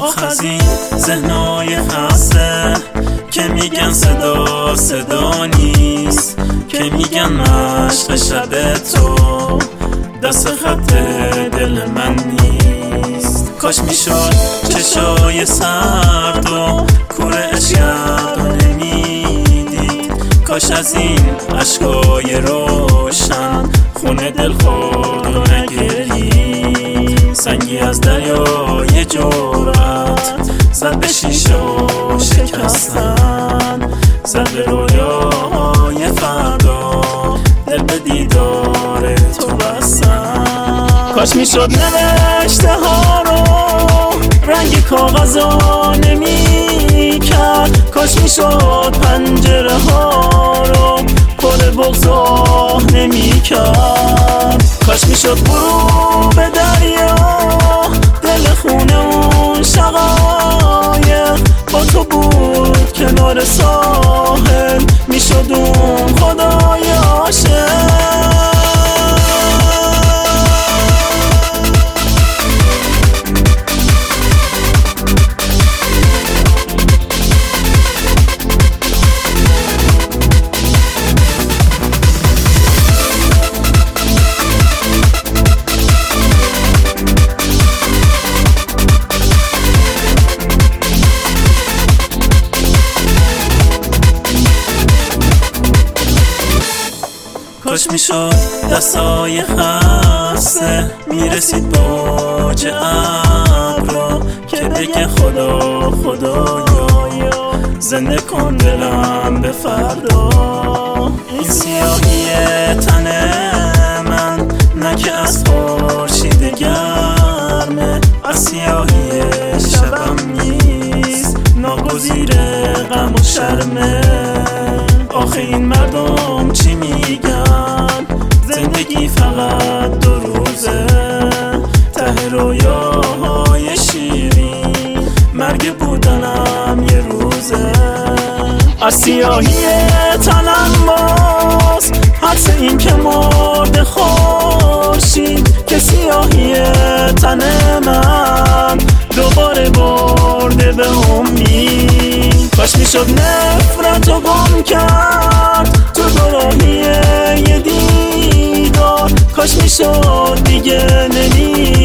آخ از این ذهنای خسته که میگن صدا نیست، که میگن مشق شب تو دست خط دل من نیست. کاش میشد چشای سرد و کور عشقت رو نمیدید، کاش از این عشقای روشن خونه دل خود رو نگرید. سنگی از دریای جرأت زد به شیشه و شکستن، زد به رویاهای فردا دل به دیدار تو بستن. کاش میشد نوشته ها رو رنگ کاغذا نمی کرد، کاش میشد پنجره ها رو پر بغضا نمی کرد، کاش میشد غروب دریا دل خونه اون شقایق با تو بود کنار ساحل، میشد اون خدای عاشق. کاش میشد دستای خسته میرسید باج ابرا که بگه خدایا زنده کن دلم به فردا. این سیاهی تن من نه که از خورشید گرمه، از سیاهی شبم نیست ناگزیر غم و شرمه. آخه این مردم چی میگن؟ زندگی فقط 2 روزه، ته رویاهای شیرین مرگ بودنم یه روزه. از سیاهی تنم باز حدس این که مرد خورشید، که سیاهی تن من دوباره برده به امید. کاش میشد نفرتو گم کرد تو دوراهی یه دیدار، کاش میشد دیگه نمیدید